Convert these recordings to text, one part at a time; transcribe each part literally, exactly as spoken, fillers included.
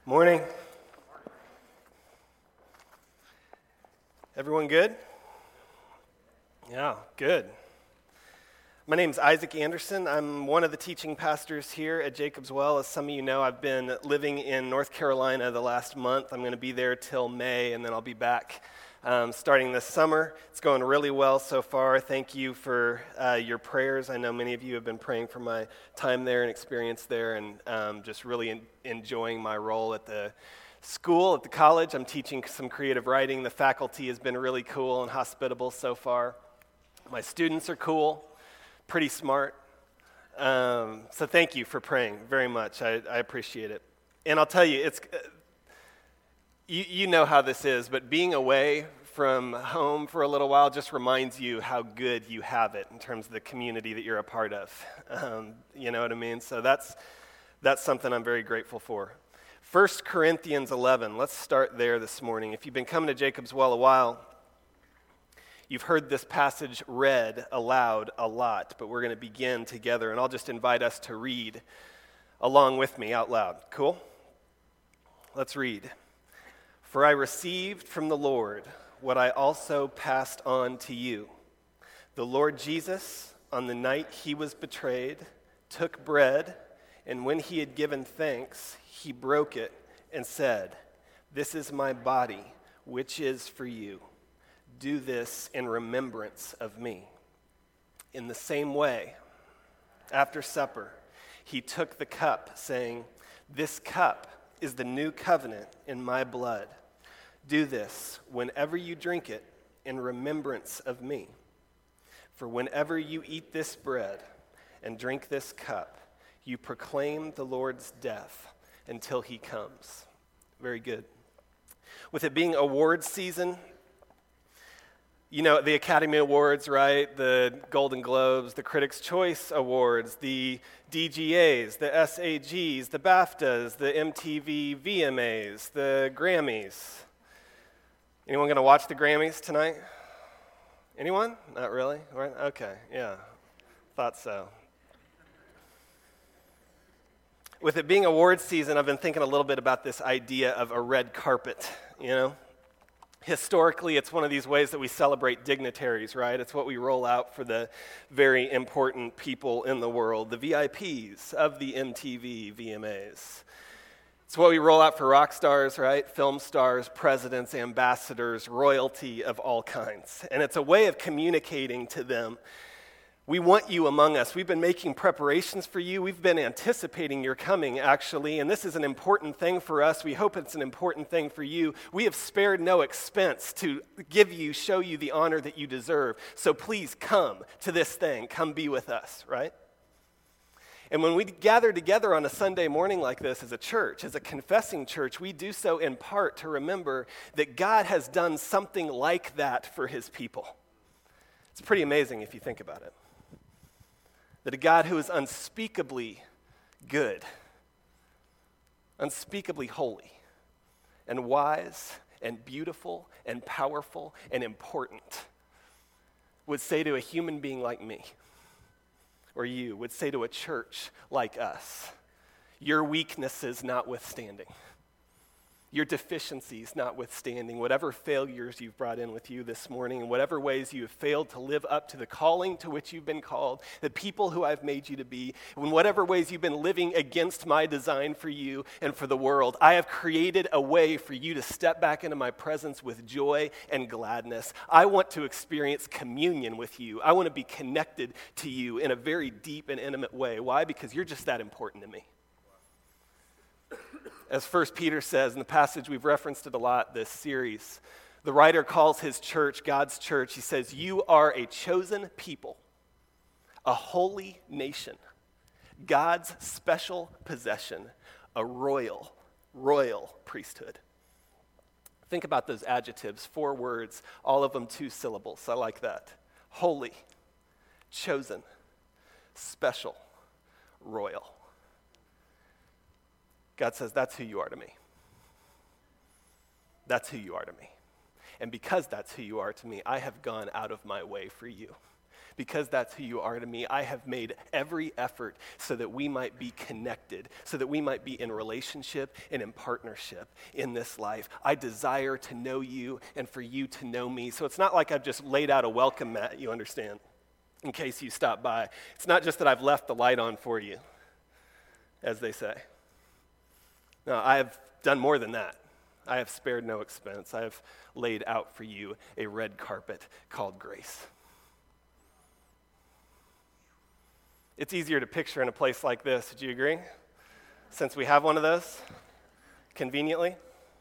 Morning. Everyone good? Yeah, good. My name's Isaac Anderson. I'm one of the teaching pastors here at Jacob's Well. As some of you know, I've been living in North Carolina the last month. I'm going to be there till May, and then I'll be back um, starting this summer. It's going really well so far. Thank you for uh, your prayers. I know many of you have been praying for my time there and experience there, and um, just really in- enjoying my role at the school, at the college. I'm teaching some creative writing. The faculty has been really cool and hospitable so far. My students are cool. Pretty smart. Um, so thank you for praying very much. I, I appreciate it. And I'll tell you, it's uh, you, you know how this is, but being away from home for a little while just reminds you how good you have it in terms of the community that you're a part of. Um, you know what I mean? So that's that's something I'm very grateful for. First Corinthians eleven, let's start there this morning. If you've been coming to Jacob's Well a while, you've heard this passage read aloud a lot, but we're going to begin together, and I'll just invite us to read along with me out loud. Cool? Let's read. For I received from the Lord what I also passed on to you. The Lord Jesus, on the night he was betrayed, took bread, and when he had given thanks, he broke it and said, "This is my body, which is for you. Do this in remembrance of me." In the same way, after supper, he took the cup, saying, "This cup is the new covenant in my blood. Do this whenever you drink it in remembrance of me. For whenever you eat this bread and drink this cup, you proclaim the Lord's death until he comes." Very good. With it being awards season, you know, the Academy Awards, right? The Golden Globes, the Critics' Choice Awards, the D G As, the S A Gs, the BAFTAs, the M T V V M As, the Grammys. Anyone going to watch the Grammys tonight? Anyone? Not really? Right? Okay, yeah. Thought so. With it being awards season, I've been thinking a little bit about this idea of a red carpet, you know? Historically, it's one of these ways that we celebrate dignitaries, right? It's what we roll out for the very important people in the world, the V I Ps of the M T V V M As. It's what we roll out for rock stars, right? Film stars, presidents, ambassadors, royalty of all kinds. And it's a way of communicating to them, we want you among us. We've been making preparations for you. We've been anticipating your coming, actually, and this is an important thing for us. We hope it's an important thing for you. We have spared no expense to give you, show you the honor that you deserve. So please come to this thing. Come be with us, right? And when we gather together on a Sunday morning like this as a church, as a confessing church, we do so in part to remember that God has done something like that for his people. It's pretty amazing if you think about it. That a God who is unspeakably good, unspeakably holy, and wise, and beautiful, and powerful, and important would say to a human being like me, or you, would say to a church like us, your weaknesses notwithstanding, your deficiencies notwithstanding, whatever failures you've brought in with you this morning, and whatever ways you have failed to live up to the calling to which you've been called, the people who I've made you to be, in whatever ways you've been living against my design for you and for the world, I have created a way for you to step back into my presence with joy and gladness. I want to experience communion with you. I want to be connected to you in a very deep and intimate way. Why? Because you're just that important to me. As First Peter says in the passage, we've referenced it a lot this series, the writer calls his church, God's church, he says, you are a chosen people, a holy nation, God's special possession, a royal, royal priesthood. Think about those adjectives, four words, all of them two syllables. I like that. Holy, chosen, special, royal. God says, that's who you are to me. That's who you are to me. And because that's who you are to me, I have gone out of my way for you. because that's who you are to me, I have made every effort so that we might be connected, so that we might be in relationship and in partnership in this life. I desire to know you and for you to know me. So it's not like I've just laid out a welcome mat, you understand, in case you stop by. It's not just that I've left the light on for you, as they say. No, I have done more than that. I have spared no expense. I have laid out for you a red carpet called grace. It's easier to picture in a place like this, would you agree? Since we have one of those, conveniently.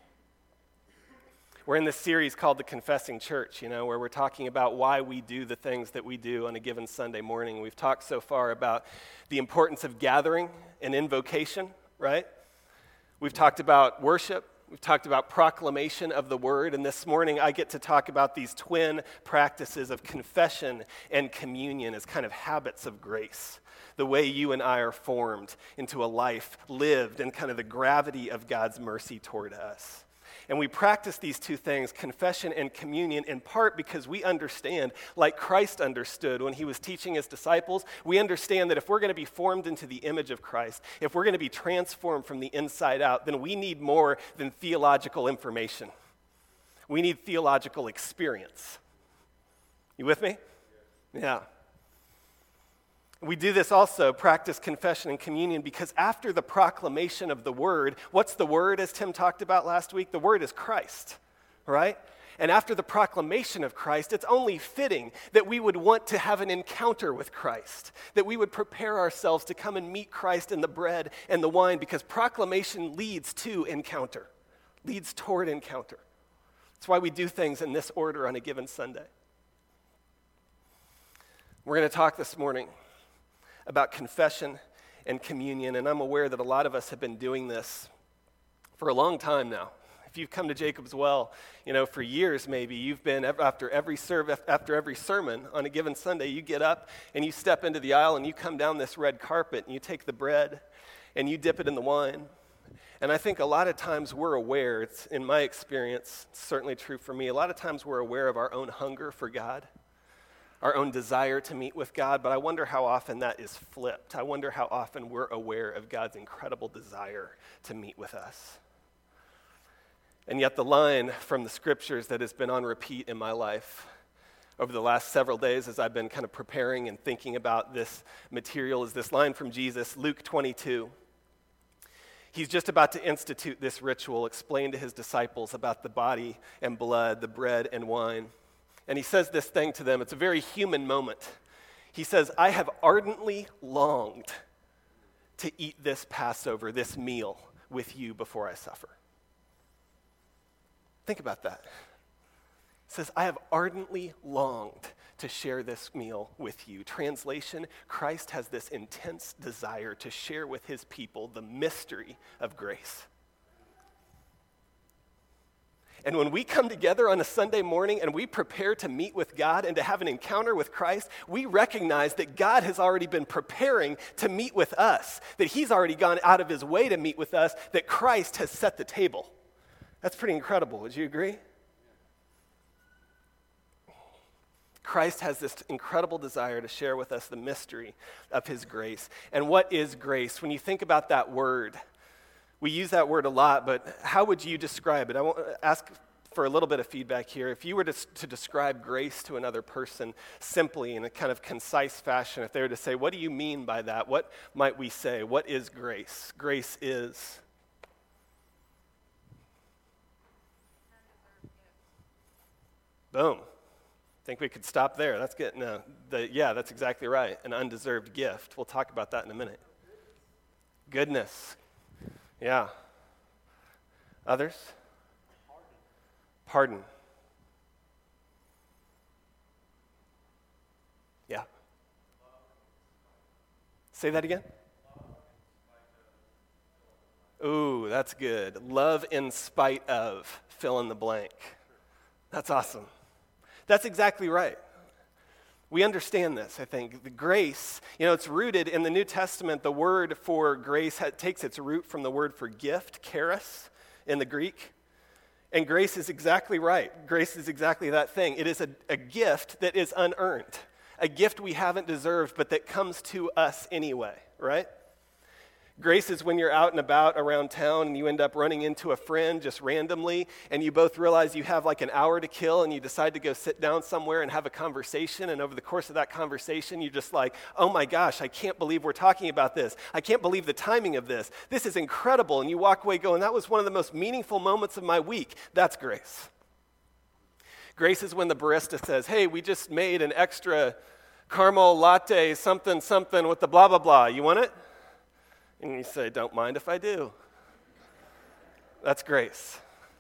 We're in this series called The Confessing Church, you know, where we're talking about why we do the things that we do on a given Sunday morning. We've talked so far about the importance of gathering and invocation, right? We've talked about worship. We've talked about proclamation of the word, and this morning I get to talk about these twin practices of confession and communion as kind of habits of grace, the way you and I are formed into a life lived in kind of the gravity of God's mercy toward us. And we practice these two things, confession and communion, in part because we understand, like Christ understood when he was teaching his disciples, we understand that if we're going to be formed into the image of Christ, if we're going to be transformed from the inside out, then we need more than theological information. We need theological experience. You with me? Yeah. We do this also, practice confession and communion, because after the proclamation of the word, what's the word as Tim talked about last week? The word is Christ, right? And after the proclamation of Christ, it's only fitting that we would want to have an encounter with Christ, that we would prepare ourselves to come and meet Christ in the bread and the wine, because proclamation leads to encounter, leads toward encounter. That's why we do things in this order on a given Sunday. We're going to talk this morning about confession and communion, and I'm aware that a lot of us have been doing this for a long time now. If you've come to Jacob's Well, you know, for years maybe, you've been, after every serve, after every sermon on a given Sunday, you get up and you step into the aisle and you come down this red carpet and you take the bread and you dip it in the wine. And I think a lot of times we're aware, it's in my experience, it's certainly true for me, a lot of times we're aware of our own hunger for God, our own desire to meet with God, but I wonder how often that is flipped. I wonder how often we're aware of God's incredible desire to meet with us. And yet the line from the scriptures that has been on repeat in my life over the last several days as I've been kind of preparing and thinking about this material is this line from Jesus, Luke twenty-two. He's just about to institute this ritual, explain to his disciples about the body and blood, the bread and wine. And he says this thing to them. It's a very human moment. He says, I have ardently longed to eat this Passover, this meal, with you before I suffer. Think about that. He says, I have ardently longed to share this meal with you. Translation, Christ has this intense desire to share with his people the mystery of grace. And when we come together on a Sunday morning and we prepare to meet with God and to have an encounter with Christ, we recognize that God has already been preparing to meet with us, that he's already gone out of his way to meet with us, that Christ has set the table. That's pretty incredible. Would you agree? Christ has this incredible desire to share with us the mystery of his grace. And what is grace? When you think about that word, we use that word a lot, but how would you describe it? I want to ask for a little bit of feedback here. If you were to, to describe grace to another person simply in a kind of concise fashion, if they were to say, what do you mean by that? What might we say? What is grace? Grace is... Boom. Think we could stop there. That's good. No, the, yeah, that's exactly right. An undeserved gift. We'll talk about that in a minute. Goodness. Yeah. Others? Pardon. Pardon. Yeah. Say that again. Ooh, that's good. Love in spite of, fill in the blank. That's awesome. That's exactly right. We understand this, I think. The grace, you know, it's rooted in the New Testament. The word for grace ha- takes its root from the word for gift, charis, in the Greek. And grace is exactly right. Grace is exactly that thing. It is a, a gift that is unearned, a gift we haven't deserved, but that comes to us anyway, right? Grace is when you're out and about around town and you end up running into a friend just randomly and you both realize you have like an hour to kill and you decide to go sit down somewhere and have a conversation, and over the course of that conversation you're just like, oh my gosh, I can't believe we're talking about this. I can't believe the timing of this. This is incredible. And you walk away going, that was one of the most meaningful moments of my week. That's grace. Grace is when the barista says, hey, we just made an extra caramel latte something something with the blah blah blah. You want it? And you say, don't mind if I do. That's grace.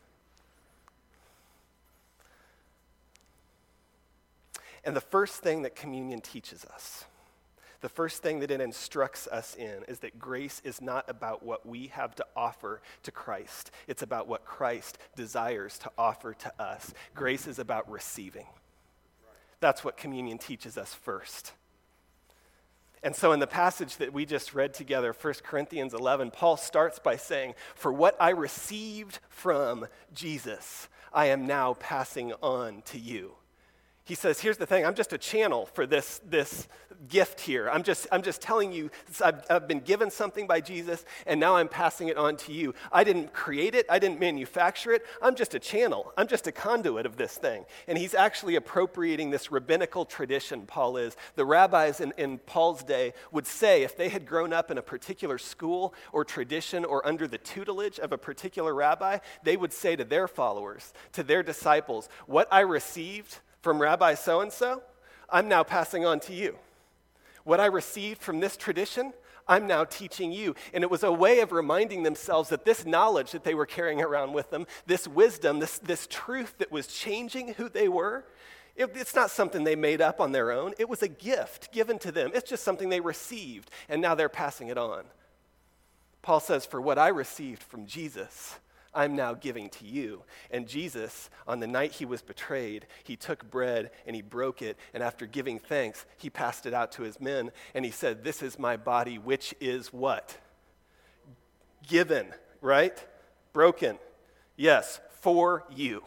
And the first thing that communion teaches us, the first thing that it instructs us in, is that grace is not about what we have to offer to Christ. It's about what Christ desires to offer to us. Grace is about receiving. That's what communion teaches us first. And so in the passage that we just read together, First Corinthians eleven, Paul starts by saying, for what I received from Jesus, I am now passing on to you. He says, here's the thing, I'm just a channel for this, this gift here. I'm just, I'm just telling you, I've, I've been given something by Jesus, and now I'm passing it on to you. I didn't create it. I didn't manufacture it. I'm just a channel. I'm just a conduit of this thing. And he's actually appropriating this rabbinical tradition, Paul is. The rabbis in, in Paul's day would say, if they had grown up in a particular school or tradition or under the tutelage of a particular rabbi, they would say to their followers, to their disciples, what I received from Rabbi so-and-so, I'm now passing on to you. What I received from this tradition, I'm now teaching you. And it was a way of reminding themselves that this knowledge that they were carrying around with them, this wisdom, this, this truth that was changing who they were, it, it's not something they made up on their own. It was a gift given to them. It's just something they received, and now they're passing it on. Paul says, for what I received from Jesus, I'm now giving to you. And Jesus, on the night he was betrayed, he took bread and he broke it, and after giving thanks, he passed it out to his men, and he said, this is my body, which is what? Given, right? Broken. Yes, for you.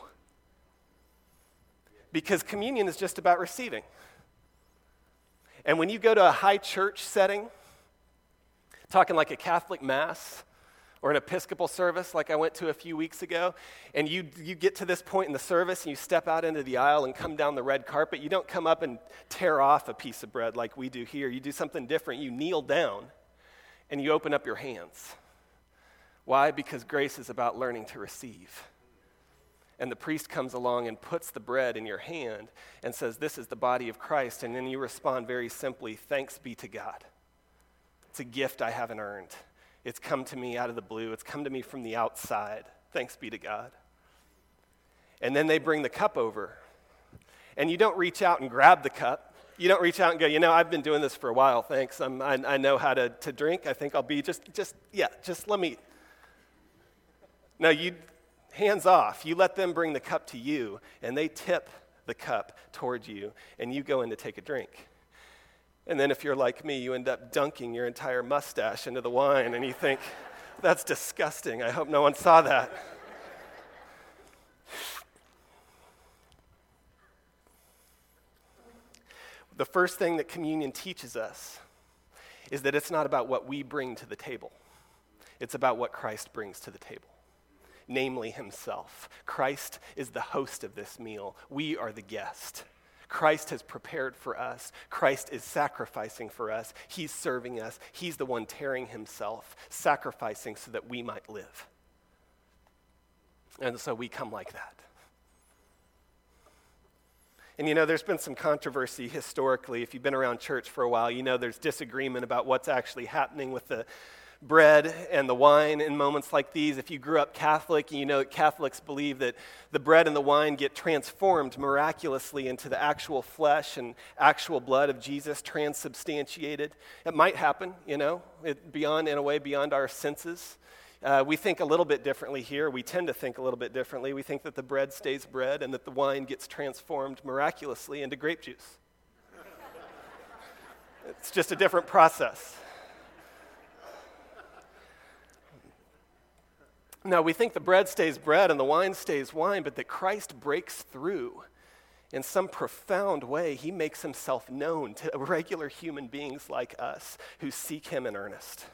Because communion is just about receiving. And when you go to a high church setting, talking like a Catholic Mass, or an Episcopal service like I went to a few weeks ago, and you you get to this point in the service and you step out into the aisle and come down the red carpet, you don't come up and tear off a piece of bread like we do here. You do something different. You kneel down and you open up your hands. Why? Because grace is about learning to receive. And the priest comes along and puts the bread in your hand and says, this is the body of Christ, and then you respond very simply, thanks be to God. It's a gift I haven't earned. It's come to me out of the blue. It's come to me from the outside. Thanks be to God. And then they bring the cup over. And you don't reach out and grab the cup. You don't reach out and go, you know, I've been doing this for a while. Thanks. I'm, I, I know how to, to drink. I think I'll be just, just, yeah, just let me. No, you, hands off. You let them bring the cup to you, and they tip the cup toward you, and you go in to take a drink. And then if you're like me, you end up dunking your entire mustache into the wine, and you think, that's disgusting. I hope no one saw that. The first thing that communion teaches us is that it's not about what we bring to the table. It's about what Christ brings to the table, namely himself. Christ is the host of this meal. We are the guest. Christ has prepared for us. Christ is sacrificing for us. He's serving us. He's the one tearing himself, sacrificing so that we might live. And so we come like that. And you know, there's been some controversy historically. If you've been around church for a while, you know there's disagreement about what's actually happening with the bread and the wine in moments like these. If you grew up Catholic, you know that Catholics believe that the bread and the wine get transformed miraculously into the actual flesh and actual blood of Jesus, transubstantiated. It might happen, you know, it, beyond, in a way, beyond our senses. Uh, we think a little bit differently here. We tend to think a little bit differently. We think that the bread stays bread and that the wine gets transformed miraculously into grape juice. It's just a different process. Now, we think the bread stays bread and the wine stays wine, but that Christ breaks through in some profound way, he makes himself known to regular human beings like us who seek him in earnest.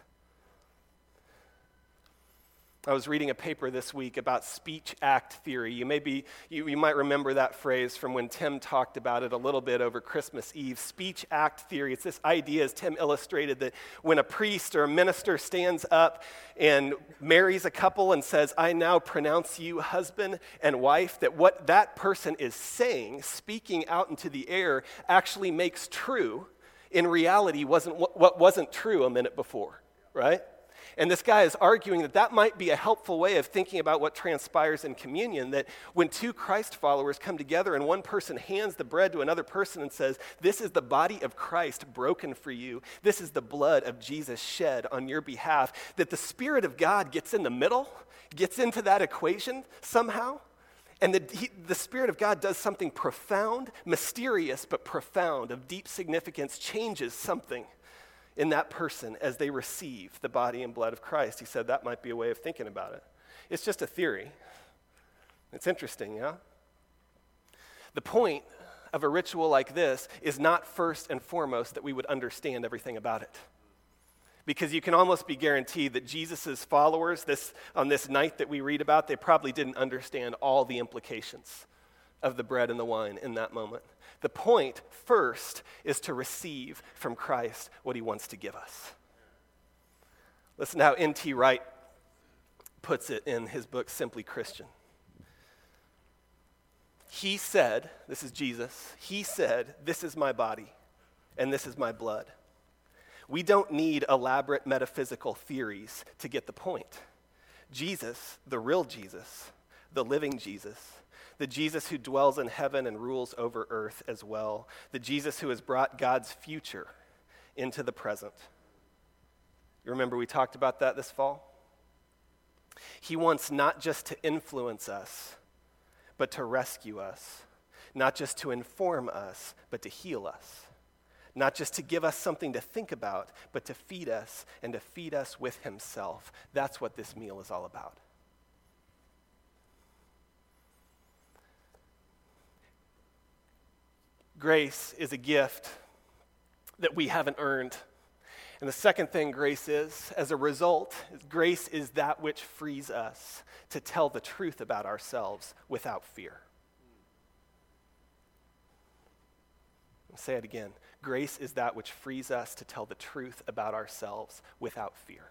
I was reading a paper this week about speech act theory. You may be, you, you might remember that phrase from when Tim talked about it a little bit over Christmas Eve. Speech act theory. It's this idea, as Tim illustrated, that when a priest or a minister stands up and marries a couple and says, "I now pronounce you husband and wife," that what that person is saying, speaking out into the air, actually makes true in reality wasn't what wasn't true a minute before, right? And this guy is arguing that that might be a helpful way of thinking about what transpires in communion, that when two Christ followers come together and one person hands the bread to another person and says, "This is the body of Christ broken for you. This is the blood of Jesus shed on your behalf," that the Spirit of God gets in the middle, gets into that equation somehow, and the, he, the Spirit of God does something profound, mysterious but profound, of deep significance, changes something in that person as they receive the body and blood of Christ. He said that might be a way of thinking about it. It's just a theory. It's interesting, yeah? The point of a ritual like this is not first and foremost that we would understand everything about it. Because you can almost be guaranteed that Jesus' followers, this, on this night that we read about, they probably didn't understand all the implications of the bread and the wine in that moment. The point, first, is to receive from Christ what he wants to give us. Listen to how N T Wright puts it in his book, Simply Christian. He said, this is Jesus, he said, "This is my body, and this is my blood." We don't need elaborate metaphysical theories to get the point. Jesus, the real Jesus, the living Jesus, the Jesus who dwells in heaven and rules over earth as well, the Jesus who has brought God's future into the present. You remember we talked about that this fall? He wants not just to influence us, but to rescue us, not just to inform us, but to heal us, not just to give us something to think about, but to feed us and to feed us with himself. That's what this meal is all about. Grace is a gift that we haven't earned. And the second thing grace is, as a result, grace is that which frees us to tell the truth about ourselves without fear. I'll say it again. Grace is that which frees us to tell the truth about ourselves without fear.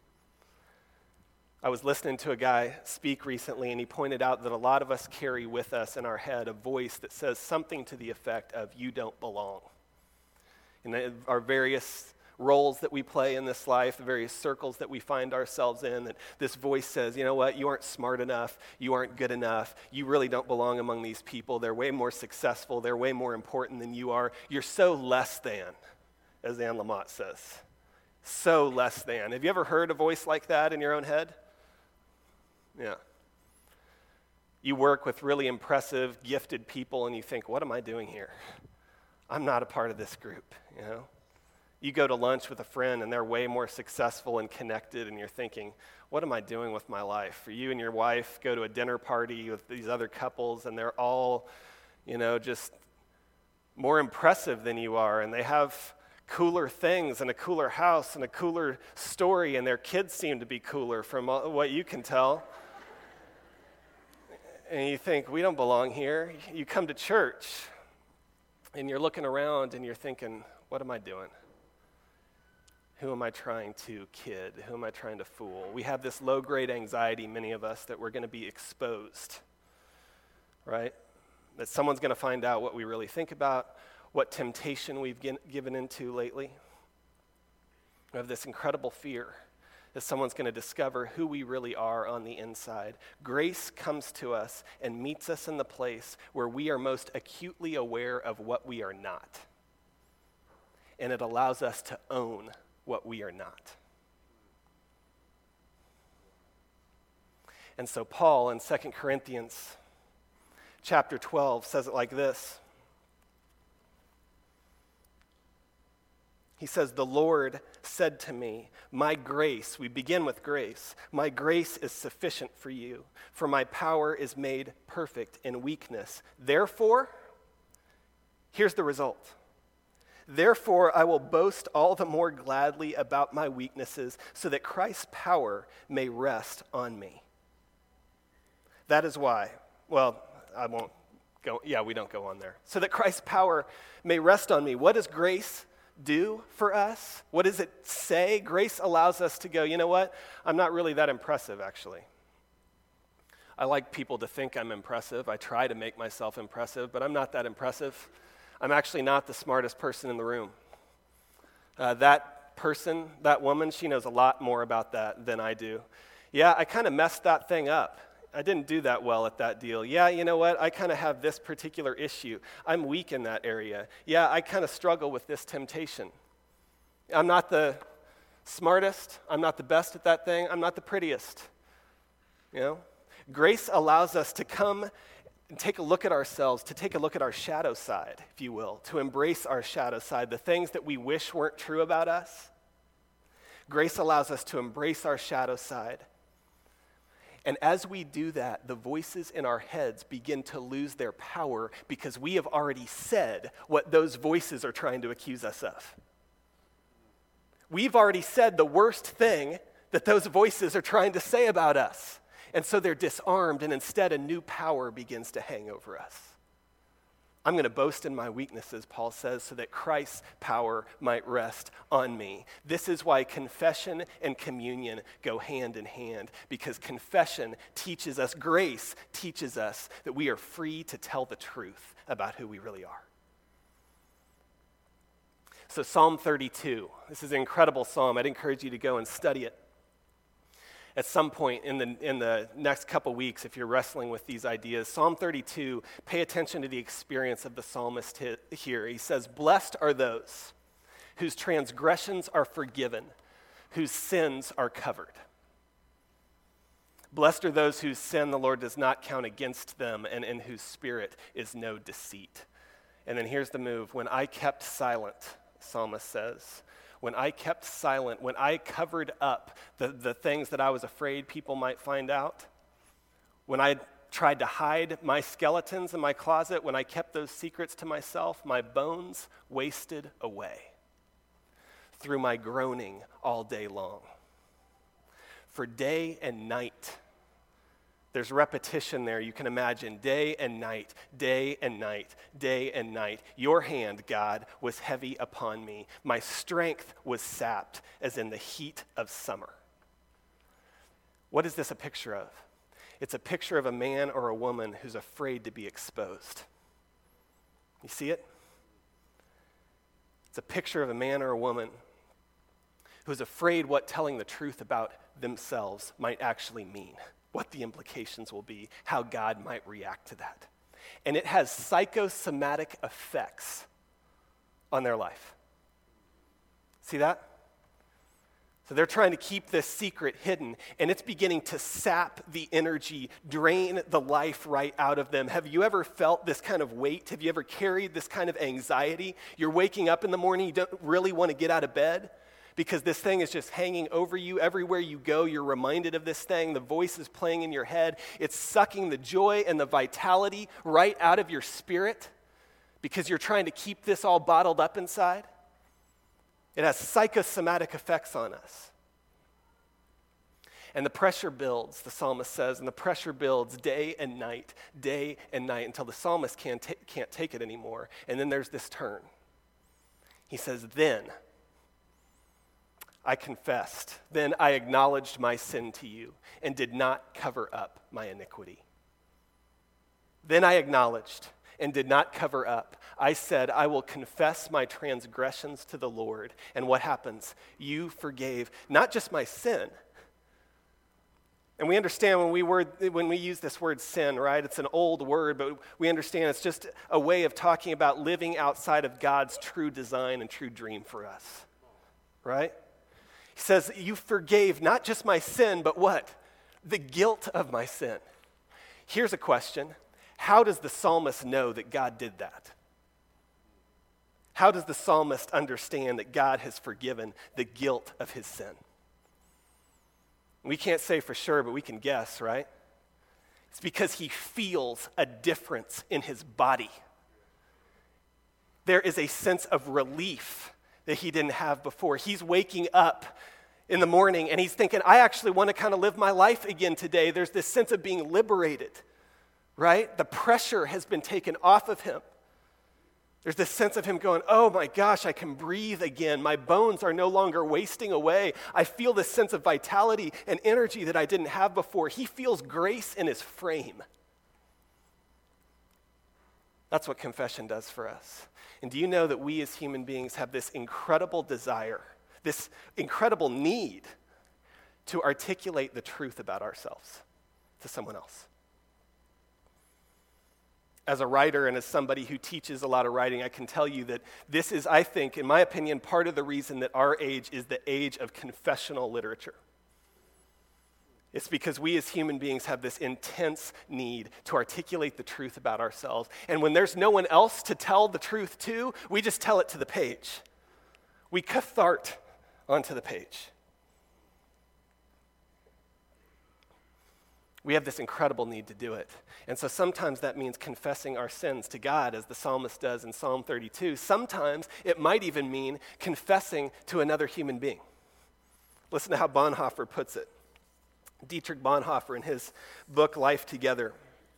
I was listening to a guy speak recently, and he pointed out that a lot of us carry with us in our head a voice that says something to the effect of, "You don't belong." In our various roles that we play in this life, the various circles that we find ourselves in, that this voice says, "You know what, you aren't smart enough, you aren't good enough, you really don't belong among these people, they're way more successful, they're way more important than you are, you're so less than," as Anne Lamott says. So less than. Have you ever heard a voice like that in your own head? Yeah. You work with really impressive, gifted people, and you think, "What am I doing here? I'm not a part of this group," you know? You go to lunch with a friend, and they're way more successful and connected, and you're thinking, "What am I doing with my life?" Or you and your wife go to a dinner party with these other couples, and they're all, you know, just more impressive than you are, and they have cooler things and a cooler house and a cooler story, and their kids seem to be cooler from what you can tell. And you think, "We don't belong here." You come to church, and you're looking around, and you're thinking, "What am I doing? Who am I trying to kid? Who am I trying to fool?" We have this low-grade anxiety, many of us, that we're going to be exposed, right? That someone's going to find out what we really think about, what temptation we've given into lately. We have this incredible fear that someone's going to discover who we really are on the inside. Grace comes to us and meets us in the place where we are most acutely aware of what we are not. And it allows us to own what we are not. And so Paul in Second Corinthians chapter twelve says it like this. He says, "The Lord said to me, my grace," we begin with grace, "my grace is sufficient for you, for my power is made perfect in weakness. Therefore," Here's the result. Therefore, I will boast all the more gladly about my weaknesses, so that Christ's power may rest on me. That is why, well, I won't go, yeah, we don't go on there. So that Christ's power may rest on me. What does grace do for us? What does it say? Grace allows us to go, you know what? I'm not really that impressive, actually. I like people to think I'm impressive. I try to make myself impressive, but I'm not that impressive. I'm actually not the smartest person in the room. Uh, that person, that woman, she knows a lot more about that than I do. Yeah, I kind of messed that thing up. I didn't do that well at that deal. Yeah, you know what? I kind of have this particular issue. I'm weak in that area. Yeah, I kind of struggle with this temptation. I'm not the smartest. I'm not the best at that thing. I'm not the prettiest. You know? Grace allows us to come and take a look at ourselves, to take a look at our shadow side, if you will, to embrace our shadow side, the things that we wish weren't true about us. Grace allows us to embrace our shadow side. And as we do that, the voices in our heads begin to lose their power because we have already said what those voices are trying to accuse us of. We've already said the worst thing that those voices are trying to say about us. And so they're disarmed, and instead a new power begins to hang over us. I'm going to boast in my weaknesses, Paul says, so that Christ's power might rest on me. This is why confession and communion go hand in hand, because confession teaches us, grace teaches us that we are free to tell the truth about who we really are. So Psalm thirty-two, this is an incredible psalm. I'd encourage you to go and study it. At some point in the in the next couple weeks, if you're wrestling with these ideas, Psalm thirty-two, pay attention to the experience of the psalmist here. He says, "Blessed are those whose transgressions are forgiven, whose sins are covered. Blessed are those whose sin the Lord does not count against them, and in whose spirit is no deceit." And then here's the move. When I kept silent, the psalmist says, when I kept silent, when I covered up the, the things that I was afraid people might find out, when I tried to hide my skeletons in my closet, when I kept those secrets to myself, my bones wasted away through my groaning all day long. For day and night, there's repetition there. You can imagine day and night, day and night, day and night. Your hand, God, was heavy upon me. My strength was sapped as in the heat of summer. What is this a picture of? It's a picture of a man or a woman who's afraid to be exposed. You see it? It's a picture of a man or a woman who's afraid what telling the truth about themselves might actually mean, what the implications will be, how God might react to that. And it has psychosomatic effects on their life. See that? So they're trying to keep this secret hidden, and it's beginning to sap the energy, drain the life right out of them. Have you ever felt this kind of weight? Have you ever carried this kind of anxiety? You're waking up in the morning, you don't really want to get out of bed, because this thing is just hanging over you. Everywhere you go, you're reminded of this thing. The voice is playing in your head. It's sucking the joy and the vitality right out of your spirit because you're trying to keep this all bottled up inside. It has psychosomatic effects on us. And the pressure builds, the psalmist says, and the pressure builds day and night, day and night, until the psalmist can't, ta- can't take it anymore. And then there's this turn. He says, then I confessed, then I acknowledged my sin to you and did not cover up my iniquity. Then I acknowledged and did not cover up. I said, I will confess my transgressions to the Lord. And what happens? You forgave not just my sin. And we understand when we word, when we use this word sin, right? It's an old word, but we understand it's just a way of talking about living outside of God's true design and true dream for us, right? He says, you forgave not just my sin, but what? The guilt of my sin. Here's a question. How does the psalmist know that God did that? How does the psalmist understand that God has forgiven the guilt of his sin? We can't say for sure, but we can guess, right? It's because he feels a difference in his body. there is a sense of relief that he didn't have before. He's waking up in the morning and he's thinking, I actually want to kind of live my life again today. There's this sense of being liberated, right? The pressure has been taken off of him. There's this sense of him going, oh my gosh, I can breathe again. My bones are no longer wasting away. I feel this sense of vitality and energy that I didn't have before. He feels grace in his frame. That's what confession does for us. And do you know that we as human beings have this incredible desire, this incredible need to articulate the truth about ourselves to someone else? As a writer and as somebody who teaches a lot of writing, I can tell you that this is, I think, in my opinion, part of the reason that our age is the age of confessional literature. It's because we as human beings have this intense need to articulate the truth about ourselves. And when there's no one else to tell the truth to, we just tell it to the page. We cathart onto the page. We have this incredible need to do it. And so sometimes that means confessing our sins to God, as the psalmist does in Psalm thirty-two. Sometimes it might even mean confessing to another human being. Listen to how Bonhoeffer puts it. Dietrich Bonhoeffer, in his book, Life Together,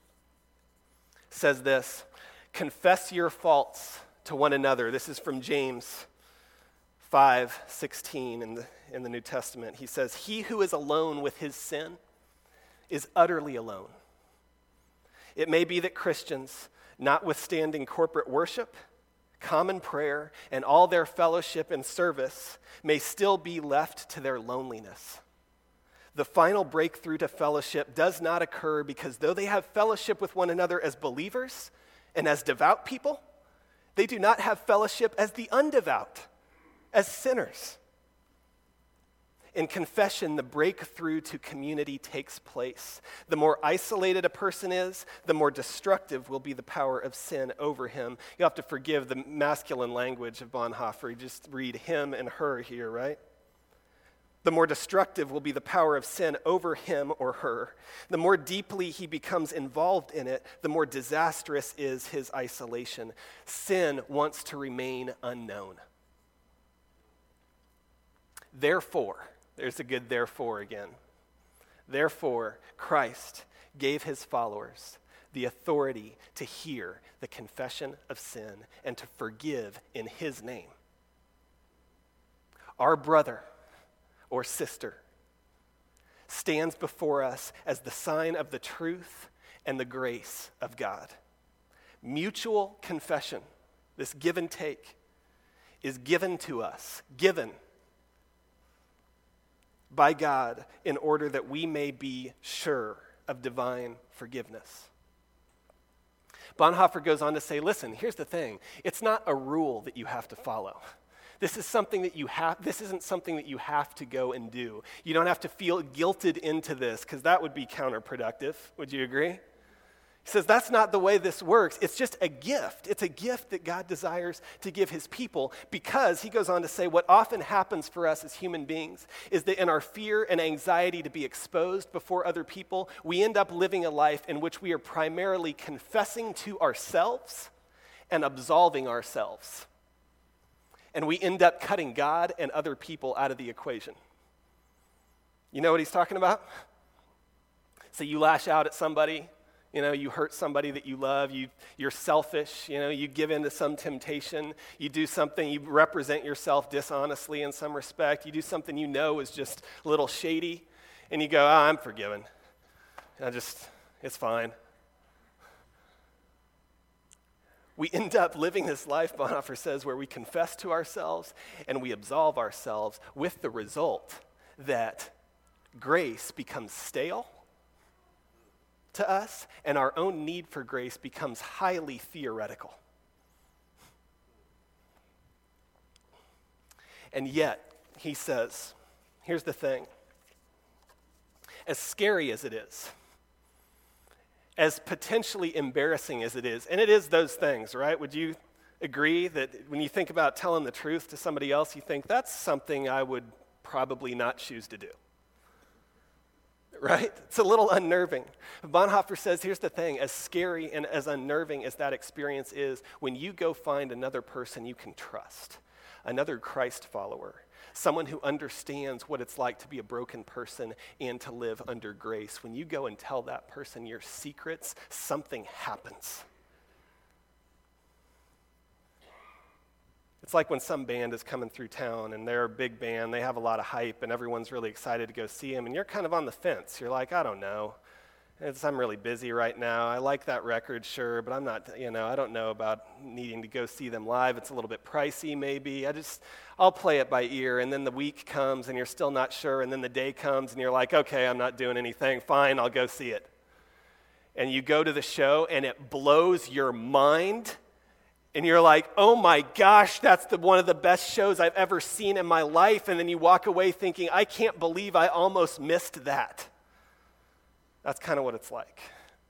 says this: confess your faults to one another. This is from James five sixteen in the, in the New Testament. He says, he who is alone with his sin is utterly alone. It may be that Christians, notwithstanding corporate worship, common prayer, and all their fellowship and service, may still be left to their loneliness. The final breakthrough to fellowship does not occur because though they have fellowship with one another as believers and as devout people, they do not have fellowship as the undevout, as sinners. In confession, the breakthrough to community takes place. The more isolated a person is, the more destructive will be the power of sin over him. You have to forgive the masculine language of Bonhoeffer. You just read him and her here, right? The more destructive will be the power of sin over him or her. The more deeply he becomes involved in it, the more disastrous is his isolation. Sin wants to remain unknown. Therefore, there's a good therefore again. Therefore, Christ gave his followers the authority to hear the confession of sin and to forgive in his name. Our brother or sister stands before us as the sign of the truth and the grace of God. Mutual confession, this give and take, is given to us, given by God in order that we may be sure of divine forgiveness. Bonhoeffer goes on to say, listen, here's the thing. It's not a rule that you have to follow. This is something that you have, this isn't something that you have to go and do. You don't have to feel guilted into this, because that would be counterproductive. Would you agree? He says that's not the way this works. It's just a gift. It's a gift that God desires to give his people, because he goes on to say what often happens for us as human beings is that in our fear and anxiety to be exposed before other people, we end up living a life in which we are primarily confessing to ourselves and absolving ourselves. And we end up cutting God and other people out of the equation. You know what he's talking about? So you lash out at somebody, you know, you hurt somebody that you love, you, you're selfish, you know, you give in to some temptation, you do something, you represent yourself dishonestly in some respect, you do something you know is just a little shady, and you go, oh, I'm forgiven. I just, it's fine. We end up living this life, Bonhoeffer says, where we confess to ourselves and we absolve ourselves, with the result that grace becomes stale to us and our own need for grace becomes highly theoretical. And yet, he says, here's the thing. As scary as it is, as potentially embarrassing as it is, and it is those things, right? Would you agree that when you think about telling the truth to somebody else, you think that's something I would probably not choose to do? right? It's a little unnerving. Bonhoeffer says, here's the thing, as scary and as unnerving as that experience is, when you go find another person you can trust, another Christ follower, someone who understands what it's like to be a broken person and to live under grace, when you go and tell that person your secrets, something happens. It's like when some band is coming through town and they're a big band, they have a lot of hype and everyone's really excited to go see them, and you're kind of on the fence. You're like, I don't know. It's, I'm really busy right now. I like that record, sure, but I'm not, you know, I don't know about needing to go see them live. It's a little bit pricey maybe. I just, I'll play it by ear, and then the week comes and you're still not sure, and then the day comes and you're like, okay, I'm not doing anything. Fine, I'll go see it. And you go to the show and it blows your mind. And you're like, oh my gosh, that's the, one of the best shows I've ever seen in my life. And then you walk away thinking, I can't believe I almost missed that. That's kind of what it's like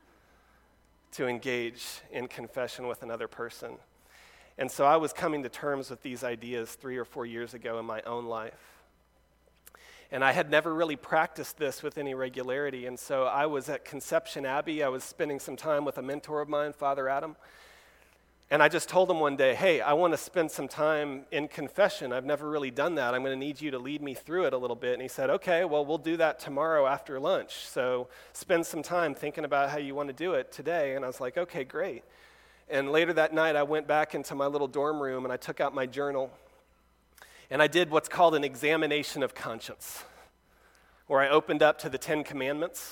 to engage in confession with another person. And so I was coming to terms with these ideas three or four years ago in my own life. And I had never really practiced this with any regularity. And so I was at Conception Abbey. I was spending some time with a mentor of mine, Father Adam. And I just told him one day, hey, I want to spend some time in confession. I've never really done that. I'm going to need you to lead me through it a little bit. And he said, okay, well, we'll do that tomorrow after lunch. So spend some time thinking about how you want to do it today. And I was like, okay, great. And later that night, I went back into my little dorm room and I took out my journal. And I did what's called an examination of conscience, where I opened up to the Ten Commandments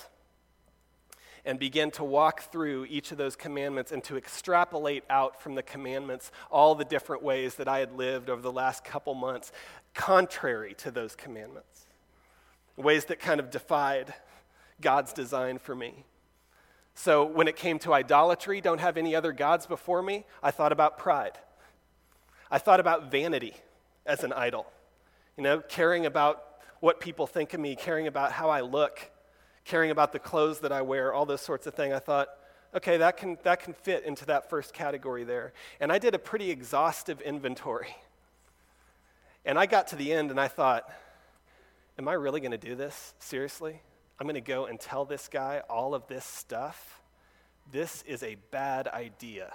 and began to walk through each of those commandments and to extrapolate out from the commandments all the different ways that I had lived over the last couple months contrary to those commandments, ways that kind of defied God's design for me. So when it came to idolatry, don't have any other gods before me, I thought about pride. I thought about vanity as an idol, you know, caring about what people think of me, caring about how I look, caring about the clothes that I wear, all those sorts of things. I thought, okay, that can that can fit into that first category there. And I did a pretty exhaustive inventory. And I got to the end and I thought, am I really going to do this? Seriously? I'm going to go and tell this guy all of this stuff? This is a bad idea.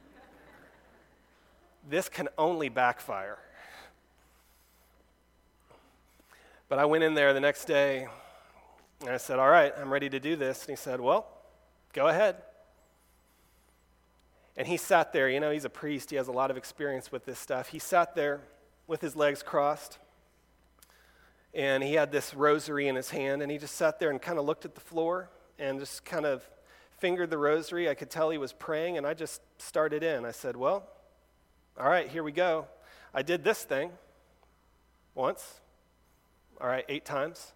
This can only backfire. But I went in there the next day, and I said, all right, I'm ready to do this. And he said, well, go ahead. And he sat there. You know, he's a priest. He has a lot of experience with this stuff. He sat there with his legs crossed, and he had this rosary in his hand, and he just sat there and kind of looked at the floor and just kind of fingered the rosary. I could tell he was praying, and I just started in. I said, well, all right, here we go. I did this thing once. All right, eight times.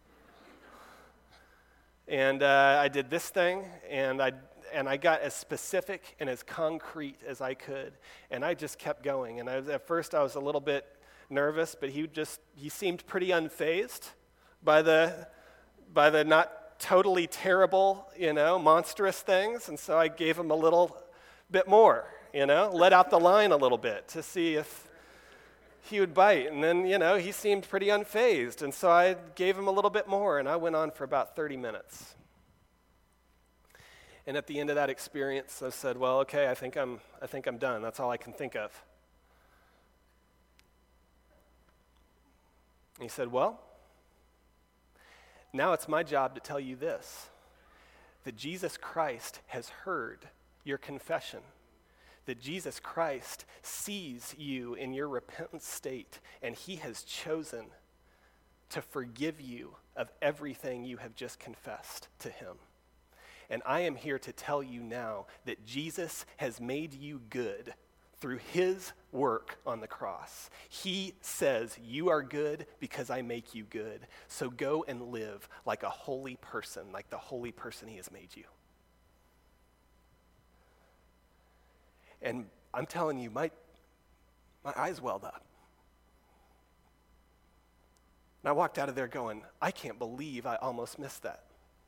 And uh, I did this thing, and I and I got as specific and as concrete as I could, and I just kept going. And I was, at first, I was a little bit nervous, but he just he seemed pretty unfazed by the by the not totally terrible, you know, monstrous things. And so I gave him a little bit more, you know, let out the line a little bit to see if he would bite. And then, you know, he seemed pretty unfazed. And so I gave him a little bit more, and I went on for about thirty minutes. And at the end of that experience, I said, well, okay, I think I'm I think I'm done. That's all I can think of. And he said, well, now it's my job to tell you this, that Jesus Christ has heard your confession, that Jesus Christ sees you in your repentant state, and he has chosen to forgive you of everything you have just confessed to him. And I am here to tell you now that Jesus has made you good through his work on the cross. He says you are good because I make you good. So go and live like a holy person, like the holy person he has made you. And I'm telling you, my, my eyes welled up. And I walked out of there going, I can't believe I almost missed that.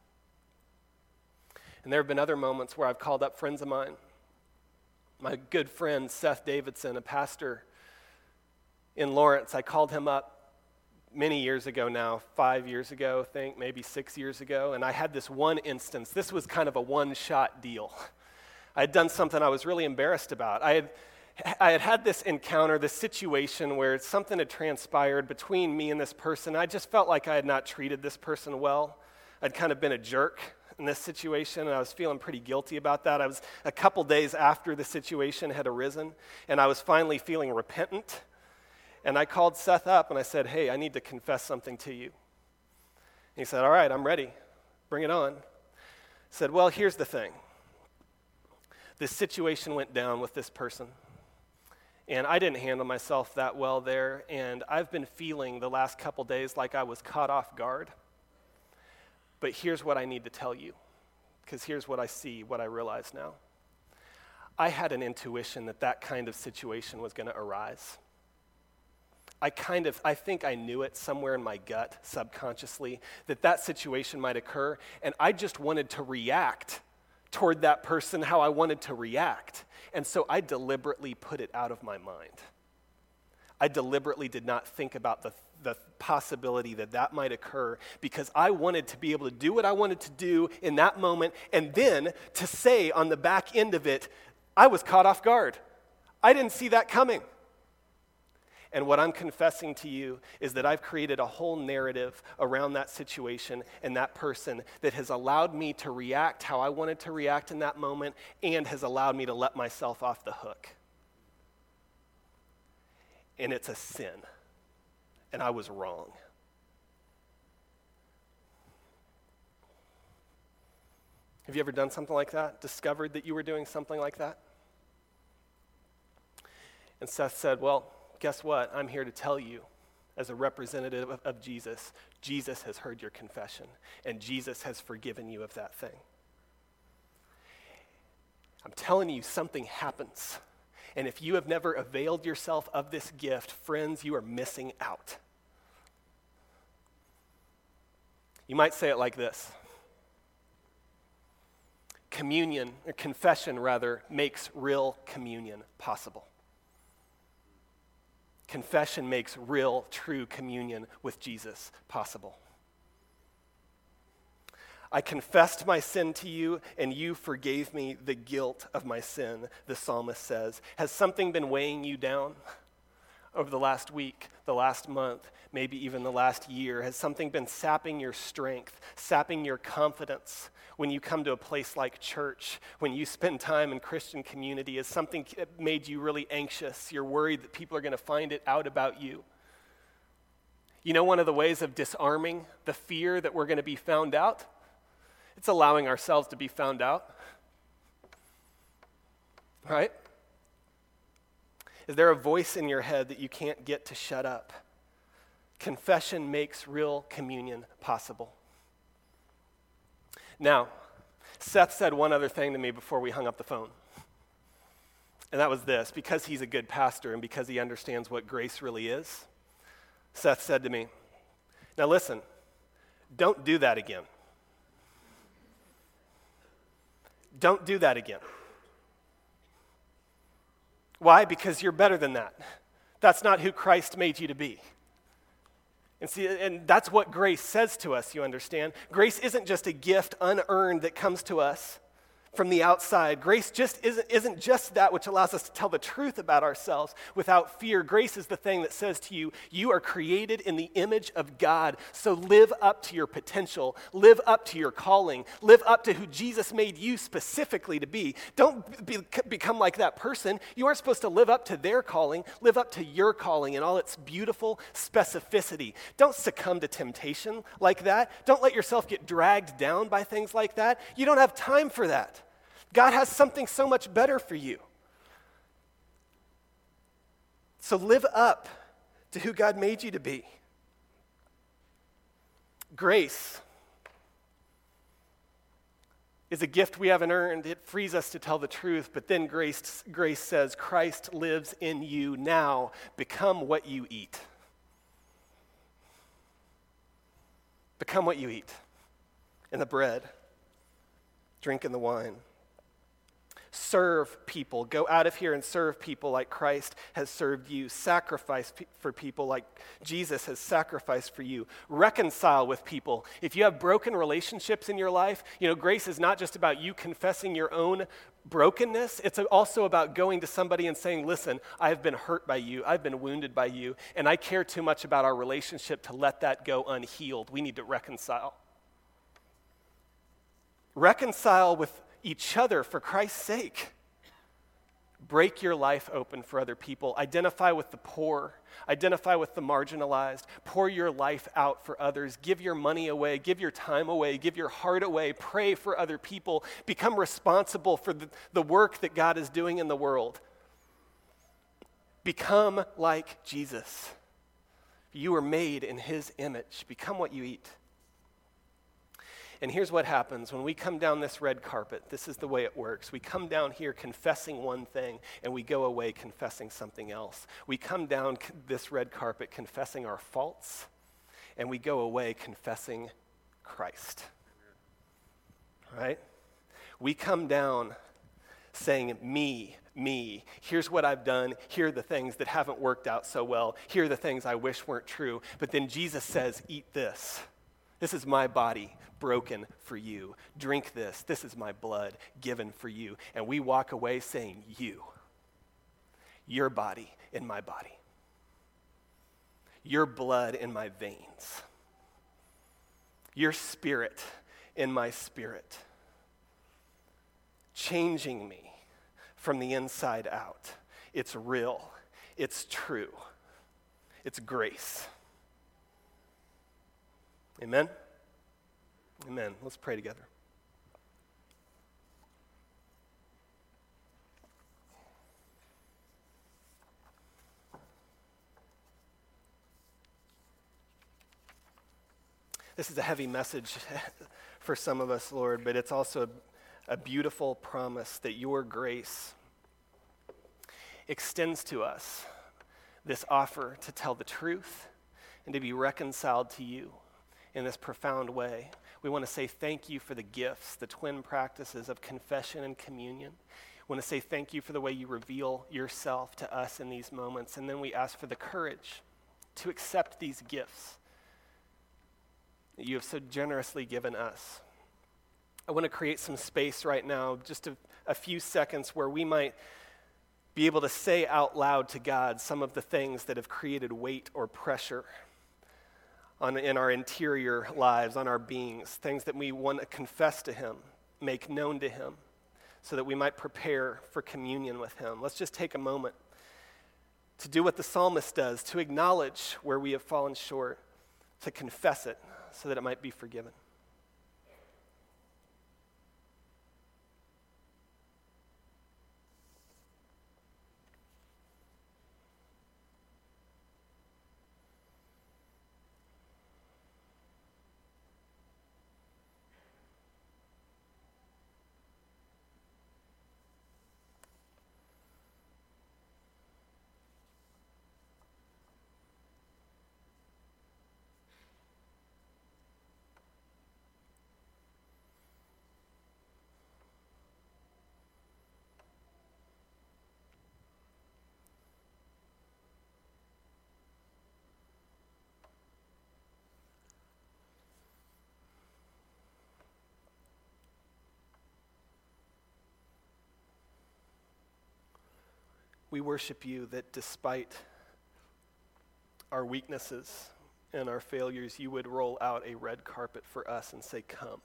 And there have been other moments where I've called up friends of mine. My good friend, Seth Davidson, a pastor in Lawrence, I called him up many years ago now, five years ago, I think, maybe six years ago, and I had this one instance. This was kind of a one-shot deal. I had done something I was really embarrassed about. I had I had had this encounter, this situation where something had transpired between me and this person. I just felt like I had not treated this person well. I'd kind of been a jerk in this situation, and I was feeling pretty guilty about that. I was a couple days after the situation had arisen, and I was finally feeling repentant. And I called Seth up, and I said, hey, I need to confess something to you. And he said, all right, I'm ready. Bring it on. I said, well, here's the thing. This situation went down with this person. And I didn't handle myself that well there, and I've been feeling the last couple days like I was caught off guard. But here's what I need to tell you, because here's what I see, what I realize now. I had an intuition that that kind of situation was going to arise. I kind of, I think I knew it somewhere in my gut, subconsciously, that that situation might occur, and I just wanted to react toward that person how I wanted to react. And so I deliberately put it out of my mind. I deliberately did not think about the, the possibility that that might occur because I wanted to be able to do what I wanted to do in that moment, and then to say on the back end of it, I was caught off guard. I didn't see that coming. And what I'm confessing to you is that I've created a whole narrative around that situation and that person that has allowed me to react how I wanted to react in that moment and has allowed me to let myself off the hook. And it's a sin. And I was wrong. Have you ever done something like that? Discovered that you were doing something like that? And Seth said, well, guess what? I'm here to tell you, as a representative of, of Jesus, Jesus has heard your confession, and Jesus has forgiven you of that thing. I'm telling you, something happens. And if you have never availed yourself of this gift, friends, you are missing out. You might say it like this. Communion, or confession rather, makes real communion possible. Confession makes real, true communion with Jesus possible. I confessed my sin to you, and you forgave me the guilt of my sin, the psalmist says. Has something been weighing you down over the last week, the last month, maybe even the last year? Has something been sapping your strength, sapping your confidence when you come to a place like church, when you spend time in Christian community? Has something made you really anxious? You're worried that people are going to find it out about you. You know, one of the ways of disarming the fear that we're going to be found out? It's allowing ourselves to be found out. Right? Is there a voice in your head that you can't get to shut up? Confession makes real communion possible. Now, Seth said one other thing to me before we hung up the phone. And that was this. Because he's a good pastor and because he understands what grace really is, Seth said to me, now listen, don't do that again. Don't do that again. Why? Because you're better than that. That's not who Christ made you to be. And see, and that's what grace says to us, you understand? Grace isn't just a gift unearned that comes to us from the outside. Grace just isn't, isn't just that which allows us to tell the truth about ourselves without fear. Grace is the thing that says to you, you are created in the image of God, so live up to your potential, live up to your calling, live up to who Jesus made you specifically to be. Don't be, become like that person. You aren't supposed to live up to their calling, live up to your calling in all its beautiful specificity. Don't succumb to temptation like that. Don't let yourself get dragged down by things like that. You don't have time for that. God has something so much better for you. So live up to who God made you to be. Grace is a gift we haven't earned. It frees us to tell the truth, but then grace, grace says, Christ lives in you now. Become what you eat. Become what you eat in the bread, drink in the wine. Serve people. Go out of here and serve people like Christ has served you. Sacrifice pe- for people like Jesus has sacrificed for you. Reconcile with people. If you have broken relationships in your life, you know, grace is not just about you confessing your own brokenness. It's also about going to somebody and saying, listen, I have been hurt by you. I've been wounded by you, and I care too much about our relationship to let that go unhealed. We need to reconcile. Reconcile with each other for Christ's sake. Break your life open for other people. Identify with the poor. Identify with the marginalized. Pour your life out for others. Give your money away. Give your time away. Give your heart away. Pray for other people. Become responsible for the, the work that God is doing in the world. Become like Jesus. You are made in his image. Become what you eat. And here's what happens when we come down this red carpet. This is the way it works. We come down here confessing one thing, and we go away confessing something else. We come down this red carpet confessing our faults, and we go away confessing Christ. Right? We come down saying, me, me. Here's what I've done. Here are the things that haven't worked out so well. Here are the things I wish weren't true. But then Jesus says, eat this. This is my body broken for you. Drink this. This is my blood given for you. And we walk away saying, you, your body in my body, your blood in my veins, your spirit in my spirit, changing me from the inside out. It's real. It's true. It's grace. Amen? Amen. Let's pray together. This is a heavy message for some of us, Lord, but it's also a, a beautiful promise that your grace extends to us this offer to tell the truth and to be reconciled to you in this profound way. We want to say thank you for the gifts, the twin practices of confession and communion. We want to say thank you for the way you reveal yourself to us in these moments. And then we ask for the courage to accept these gifts that you have so generously given us. I want to create some space right now, just a, a few seconds where we might be able to say out loud to God some of the things that have created weight or pressure on, in our interior lives, on our beings, things that we want to confess to him, make known to him, so that we might prepare for communion with him. Let's just take a moment to do what the psalmist does, to acknowledge where we have fallen short, to confess it so that it might be forgiven. We worship you that despite our weaknesses and our failures, you would roll out a red carpet for us and say, come.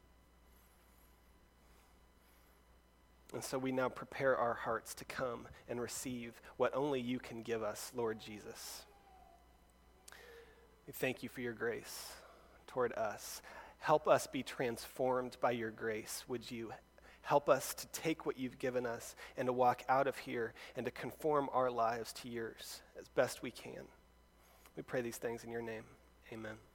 And so we now prepare our hearts to come and receive what only you can give us, Lord Jesus. We thank you for your grace toward us. Help us be transformed by your grace. Would you help us to take what you've given us and to walk out of here and to conform our lives to yours as best we can. We pray these things in your name. Amen.